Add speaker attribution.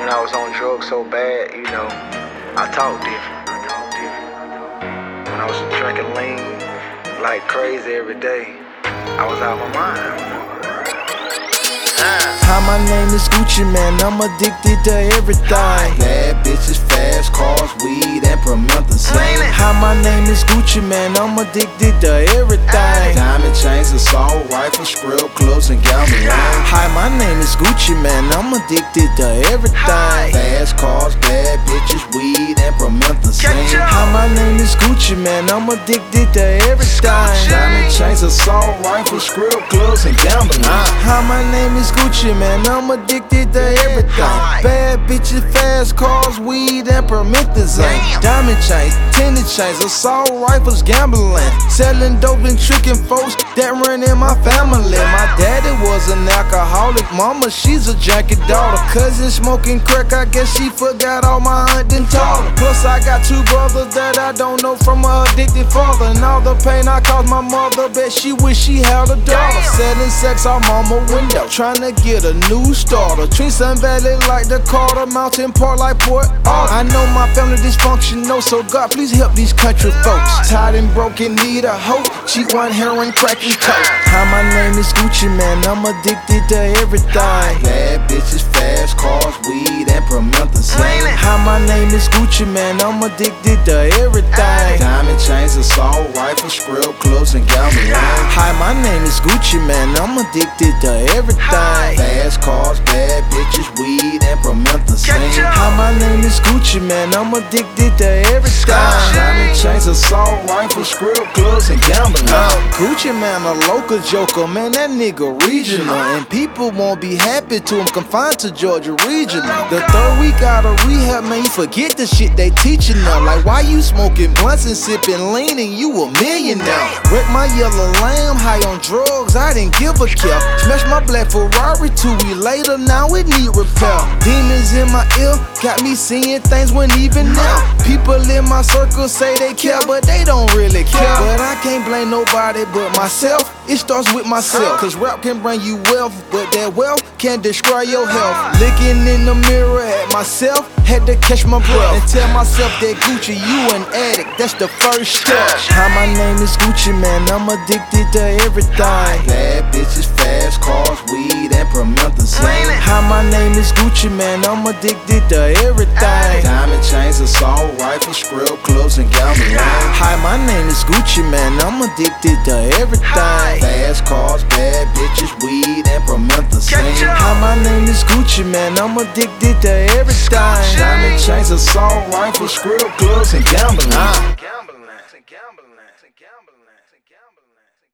Speaker 1: When I was on drugs so bad, I talk different. When I was drinking lean like crazy every day, I was out my mind.
Speaker 2: Hi, my name is Gucci Mane, I'm addicted to everything.
Speaker 3: Bad bitches, fast cars, weed, and promethazine.
Speaker 2: Hi, my name is Gucci Mane, I'm addicted to everything.
Speaker 3: Diamond chains, assault rifles, script clubs, and gambling.
Speaker 2: Hi, my name is Gucci Mane, I'm addicted to everything.
Speaker 3: Fast cars, bad bitches, weed, and promethazine.
Speaker 2: Hi, my name is Gucci Mane, I'm addicted to everything.
Speaker 3: Diamond chains, assault rifles, script clubs, and gambling.
Speaker 2: Hi, my name is Gucci Mane, I'm addicted to everything. Bad bitches, fast cars, weed, and promethazine. Diamond chains, tennis chains, assault rifles, gambling. Selling dope and tricking folks that run in my family. My daddy was an alcoholic, mama, she's a junkie daughter. Cousin smoking crack, I guess she forgot all my aunt done taught her. Plus I got two brothers that I don't know from her addicted father. And all the pain I caused my mother, bet she wish she had a daughter. Selling sex out mama window, trying to get a new starter. Treat Sun Valley like the Carter, Mountain Park like Port Arthur. I know my family dysfunctional, so God please help these country folks. Tired and broken, need a hoe. Cheap one, heroin, crack and coke. Hi, my name is Gucci Mane, I'm addicted to everything.
Speaker 3: Bad bitches, fast cars, weed, and promethazine.
Speaker 2: Hi, my name is Gucci Mane, I'm addicted to everything.
Speaker 3: Diamond chains, assault rifles, script clubs, and gambling.
Speaker 2: Hi, my name is Gucci Mane, I'm addicted to everything.
Speaker 3: Fast cars, bad bitches, weed, and promethazine.
Speaker 2: Hi, my name is Gucci Mane, I'm addicted to everything.
Speaker 3: Diamond chains, assault rifles, script clubs, and gambling.
Speaker 2: Gucci Mane, a local joker, man, that nigga regional. And people won't be happy to him, confined to Georgia regional. The third week out of rehab, man, you forget the shit they teaching them. Like, why you smoking blunts and sipping lean and you a millionaire? Wreck my yellow lamb, high on drugs, I didn't give a care. Smash my black Ferrari 2 weeks later, now it need repair. Demons in my ear, got me seeing things when even now. People in my circle say they care, but they don't really care. But I can't blame nobody but myself. It starts with myself, cause rap can bring you wealth, but that wealth can destroy your health. Looking in the mirror at myself, had to catch my breath and tell myself that Gucci, you an addict, that's the first step. Hi, my name is Gucci Mane, I'm addicted to everything.
Speaker 3: Bad bitches, fast cars, weed, and promethazine.
Speaker 2: Hi, my name is Gucci Mane, I'm addicted to everything.
Speaker 3: Diamond chains, assault rifles, script clubs, and gambling.
Speaker 2: Hi, my name is Gucci Mane, I'm addicted to everything.
Speaker 3: Fast cars, bad bitches, weed, and promethazine.
Speaker 2: Hi, my name is Gucci Mane, I'm addicted to everything.
Speaker 3: Diamond chains, assault rifles, script clubs, and gambling.